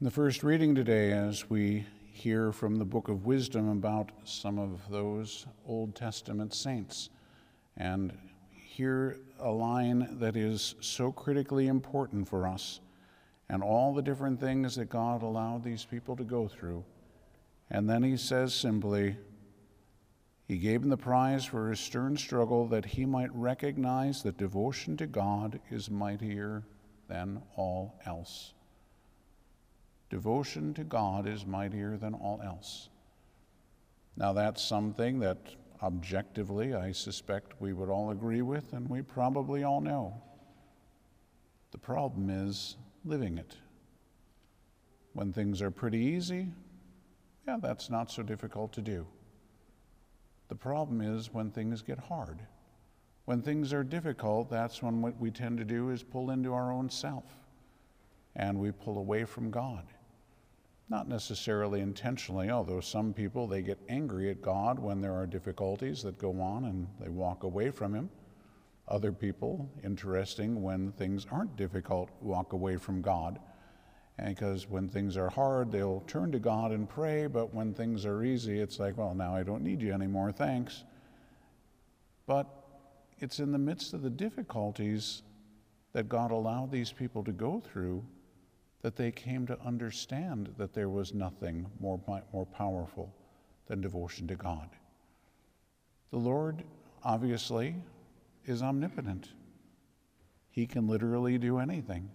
In the first reading today, as we hear from the book of wisdom about some of those Old Testament saints, and hear a line that is so critically important for us, and all the different things that God allowed these people to go through. And then he says simply, he gave him the prize for his stern struggle that he might recognize that devotion to God is mightier than all else. Devotion to God is mightier than all else. Now that's something that objectively I suspect we would all agree with, and we probably all know. The problem is living it. When things are pretty easy, yeah, that's not so difficult to do. The problem is when things get hard. When things are difficult, that's when what we tend to do is pull into our own self, and we pull away from God. Not necessarily intentionally, although some people, they get angry at God when there are difficulties that go on and they walk away from him. Other people, interesting, when things aren't difficult, walk away from God. And because when things are hard, they'll turn to God and pray, but when things are easy, it's like, well, now I don't need you anymore, thanks. But it's in the midst of the difficulties that God allowed these people to go through that they came to understand that there was nothing more powerful than devotion to God. The Lord, obviously, is omnipotent. He can literally do anything.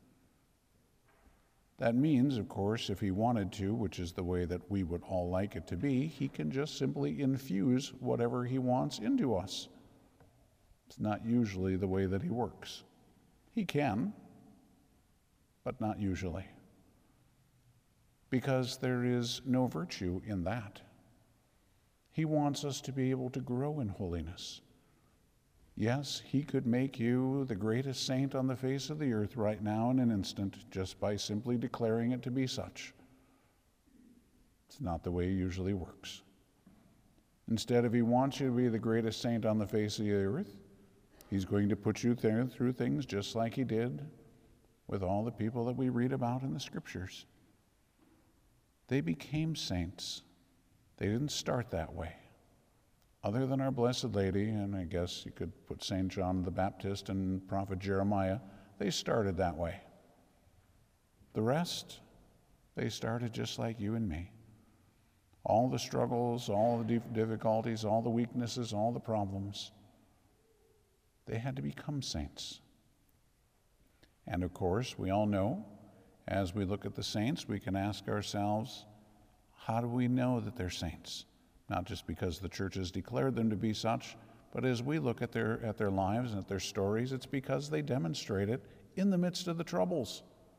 That means, of course, if he wanted to, which is the way that we would all like it to be, he can just simply infuse whatever he wants into us. It's not usually the way that he works. He can, but not usually, because there is no virtue in that. He wants us to be able to grow in holiness. Yes, he could make you the greatest saint on the face of the earth right now in an instant just by simply declaring it to be such. It's not the way it usually works. Instead, if he wants you to be the greatest saint on the face of the earth, he's going to put you there through things just like he did with all the people that we read about in the scriptures. They became saints. They didn't start that way. Other than our Blessed Lady, and I guess you could put St. John the Baptist and Prophet Jeremiah, they started that way. The rest, they started just like you and me. All the struggles, all the difficulties, all the weaknesses, all the problems, they had to become saints. And of course, we all know, as we look at the saints, we can ask ourselves, how do we know that they're saints? Not just because the church has declared them to be such, but as we look at their lives and at their stories, it's because they demonstrate it in the midst of the troubles.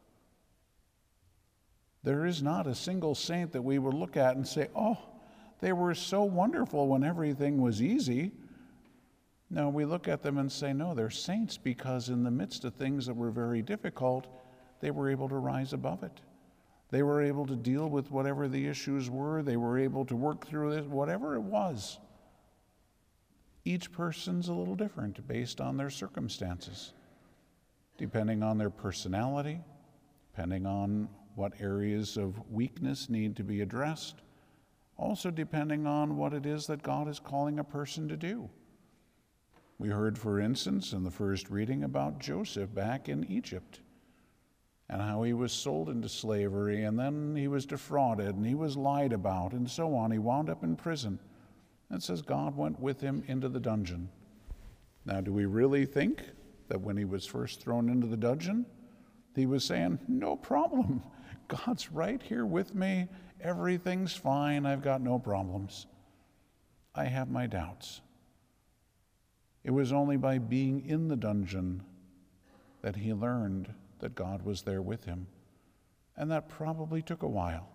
There is not a single saint that we would look at and say, oh, they were so wonderful when everything was easy. No, we look at them and say, no, they're saints because in the midst of things that were very difficult, they were able to rise above it. They were able to deal with whatever the issues were. They were able to work through it, whatever it was. Each person's a little different based on their circumstances, depending on their personality, depending on what areas of weakness need to be addressed, also depending on what it is that God is calling a person to do. We heard, for instance, in the first reading about Joseph back in Egypt and how he was sold into slavery and then he was defrauded and he was lied about and so on. He wound up in prison. And it says God went with him into the dungeon. Now, do we really think that when he was first thrown into the dungeon, he was saying, no problem. God's right here with me. Everything's fine. I've got no problems. I have my doubts. It was only by being in the dungeon that he learned that God was there with him. And that probably took a while.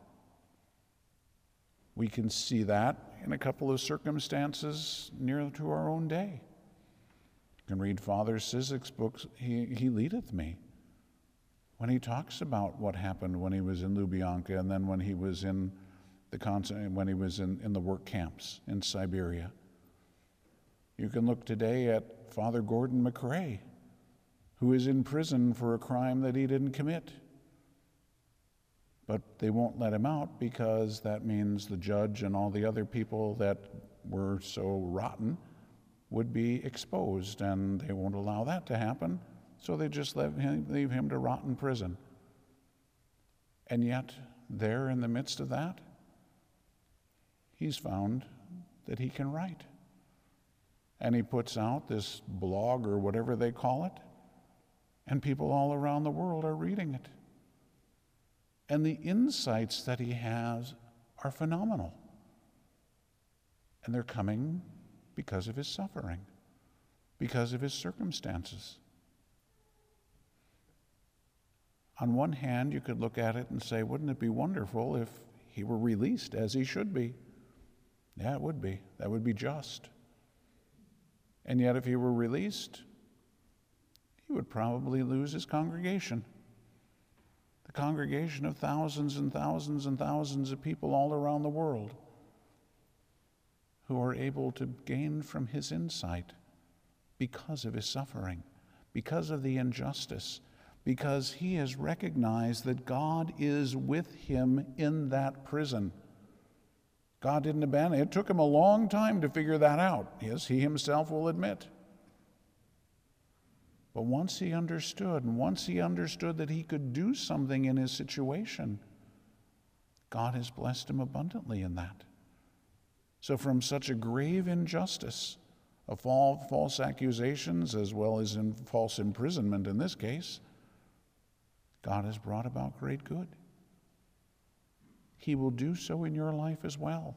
We can see that in a couple of circumstances near to our own day. You can read Father Sizek's books, He Leadeth Me, when he talks about what happened when he was in Lubyanka and then when he was in the work camps in Siberia. You can look today at Father Gordon McRae, who is in prison for a crime that he didn't commit. But they won't let him out because that means the judge and all the other people that were so rotten would be exposed, and they won't allow that to happen, so they just leave him to rot in prison. And yet, there in the midst of that, he's found that he can write. And he puts out this blog or whatever they call it, and people all around the world are reading it. And the insights that he has are phenomenal. And they're coming because of his suffering, because of his circumstances. On one hand, you could look at it and say, wouldn't it be wonderful if he were released as he should be? Yeah, it would be. That would be just. And yet, if he were released, he would probably lose his congregation. The congregation of thousands and thousands and thousands of people all around the world who are able to gain from his insight because of his suffering, because of the injustice, because he has recognized that God is with him in that prison. God didn't abandon it. It took him a long time to figure that out. Yes, he himself will admit. But once he understood, and once he understood that he could do something in his situation, God has blessed him abundantly in that. So from such a grave injustice of false accusations as well as in false imprisonment in this case, God has brought about great good. He will do so in your life as well.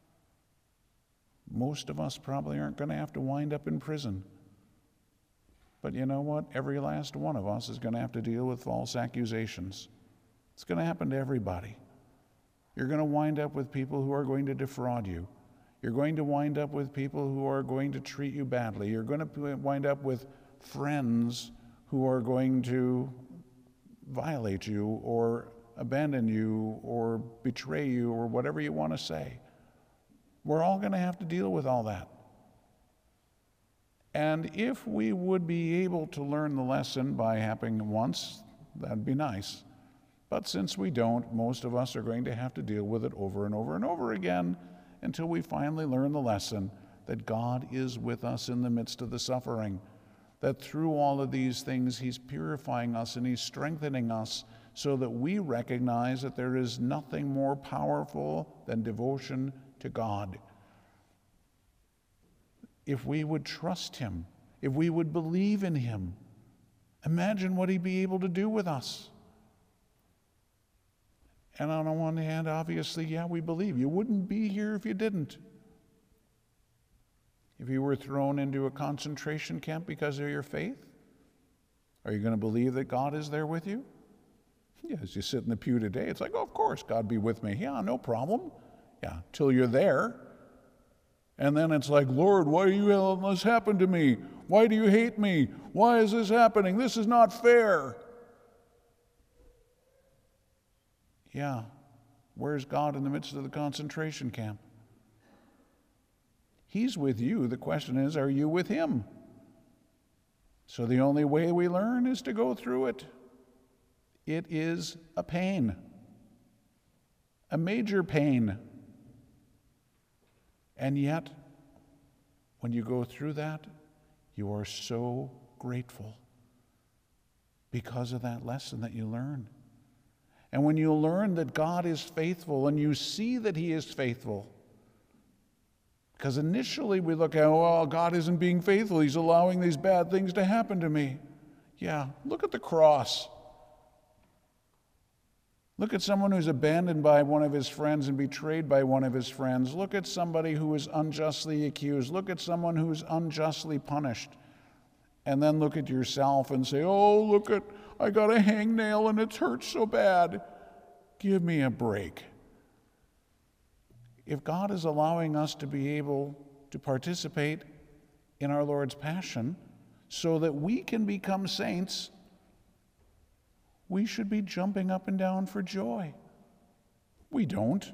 Most of us probably aren't going to have to wind up in prison. But you know what? Every last one of us is going to have to deal with false accusations. It's going to happen to everybody. You're going to wind up with people who are going to defraud you. You're going to wind up with people who are going to treat you badly. You're going to wind up with friends who are going to violate you or abandon you or betray you or whatever you want to say. We're all going to have to deal with all that. And if we would be able to learn the lesson by happening once, that'd be nice. But since we don't, most of us are going to have to deal with it over and over and over again until we finally learn the lesson that God is with us in the midst of the suffering, that through all of these things he's purifying us and he's strengthening us so that we recognize that there is nothing more powerful than devotion to God. If we would trust him, if we would believe in him, imagine what he'd be able to do with us. And on the one hand, obviously, yeah, we believe. You wouldn't be here if you didn't. If you were thrown into a concentration camp because of your faith, are you going to believe that God is there with you? Yeah, as you sit in the pew today, it's like, oh, of course, God be with me. Yeah, no problem. Yeah, till you're there. And then it's like, Lord, why are you letting this happen to me? Why do you hate me? Why is this happening? This is not fair. Yeah, where's God in the midst of the concentration camp? He's with you. The question is, are you with him? So the only way we learn is to go through it. It is a pain, a major pain. And yet, when you go through that, you are so grateful because of that lesson that you learn. And when you learn that God is faithful and you see that he is faithful, because initially we look at, well, God isn't being faithful. He's allowing these bad things to happen to me. Yeah, look at the cross. Look at someone who's abandoned by one of his friends and betrayed by one of his friends. Look at somebody who is unjustly accused. Look at someone who's unjustly punished. And then look at yourself and say, oh, look at, I got a hangnail and it hurts so bad. Give me a break. If God is allowing us to be able to participate in our Lord's passion so that we can become saints, we should be jumping up and down for joy. We don't.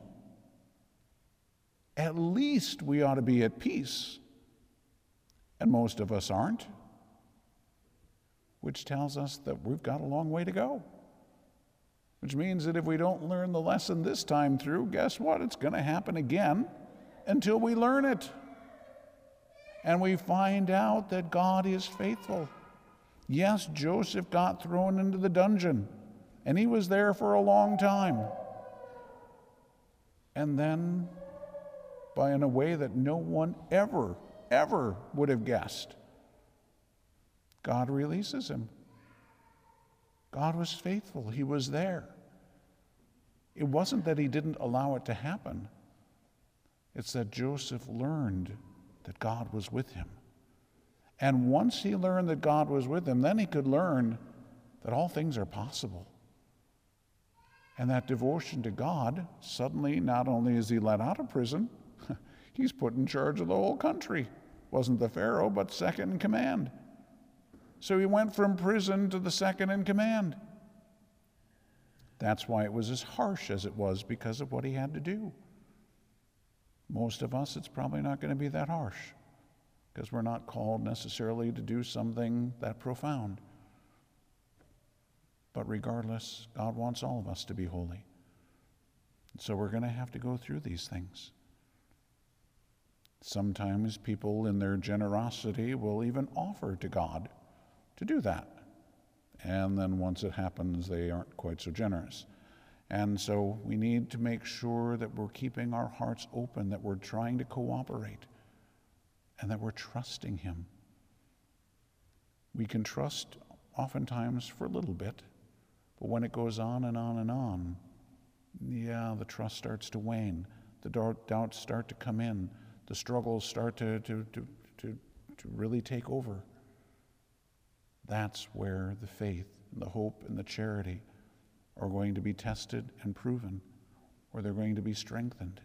At least we ought to be at peace. And most of us aren't, which tells us that we've got a long way to go. Which means that if we don't learn the lesson this time through, guess what? It's going to happen again until we learn it. And we find out that God is faithful. Yes, Joseph got thrown into the dungeon, and he was there for a long time. And then, in a way that no one ever would have guessed, God releases him. God was faithful. He was there. It wasn't that he didn't allow it to happen. It's that Joseph learned that God was with him. And once he learned that God was with him, then he could learn that all things are possible. And that devotion to God, suddenly not only is he let out of prison, he's put in charge of the whole country. Wasn't the Pharaoh, but second in command. So he went from prison to the second in command. That's why it was as harsh as it was, because of what he had to do. Most of us, it's probably not going to be that harsh, because we're not called necessarily to do something that profound. But regardless, God wants all of us to be holy. So we're going to have to go through these things. Sometimes people in their generosity will even offer to God to do that. And then once it happens, they aren't quite so generous. And so we need to make sure that we're keeping our hearts open, that we're trying to cooperate, and that we're trusting him. We can trust oftentimes for a little bit, but when it goes on and on and on, the trust starts to wane. The doubts start to come in. The struggles start to really take over. That's where the faith and the hope and the charity are going to be tested and proven, or they're going to be strengthened.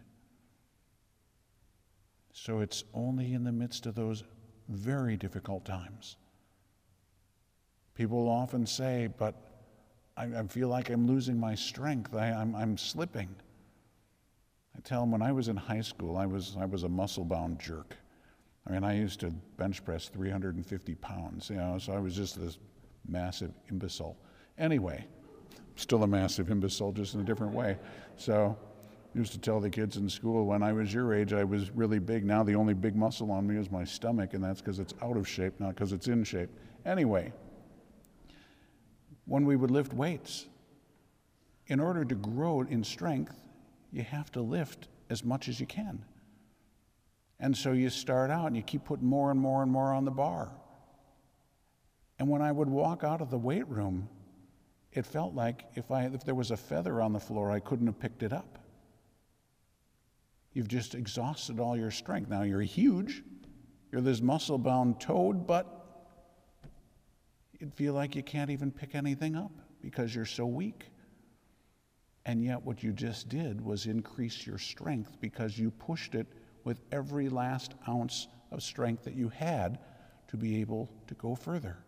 So it's only in the midst of those very difficult times. People often say, but I feel like I'm losing my strength. I'm slipping. I tell them, when I was in high school, I was a muscle-bound jerk. I mean, I used to bench press 350 pounds, so I was just this massive imbecile. Anyway, still a massive imbecile, just in a different way. So I used to tell the kids in school, when I was your age, I was really big. Now the only big muscle on me is my stomach, and that's because it's out of shape, not because it's in shape. Anyway, when we would lift weights, in order to grow in strength, you have to lift as much as you can. And so you start out and you keep putting more and more and more on the bar. And when I would walk out of the weight room, it felt like if there was a feather on the floor, I couldn't have picked it up. You've just exhausted all your strength. Now you're huge, you're this muscle-bound toad, but you'd feel like you can't even pick anything up because you're so weak. And yet what you just did was increase your strength because you pushed it with every last ounce of strength that you had to be able to go further.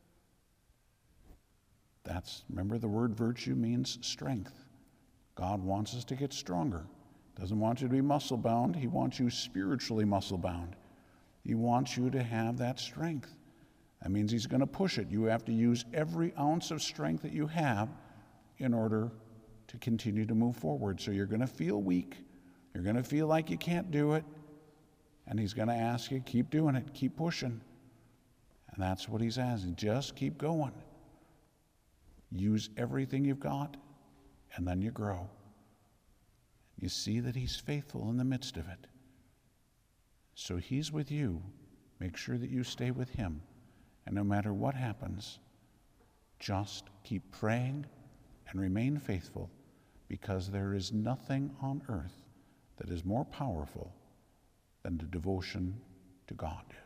Remember, the word virtue means strength. God wants us to get stronger. Doesn't want you to be muscle-bound. He wants you spiritually muscle-bound. He wants you to have that strength. That means he's going to push it. You have to use every ounce of strength that you have in order to continue to move forward. So you're going to feel weak. You're going to feel like you can't do it. And he's going to ask you, keep doing it, keep pushing. And that's what he's asking. Just keep going. Use everything you've got, and then you grow. You see that he's faithful in the midst of it. So he's with you. Make sure that you stay with him. And no matter what happens, just keep praying and remain faithful, because there is nothing on earth that is more powerful than the devotion to God.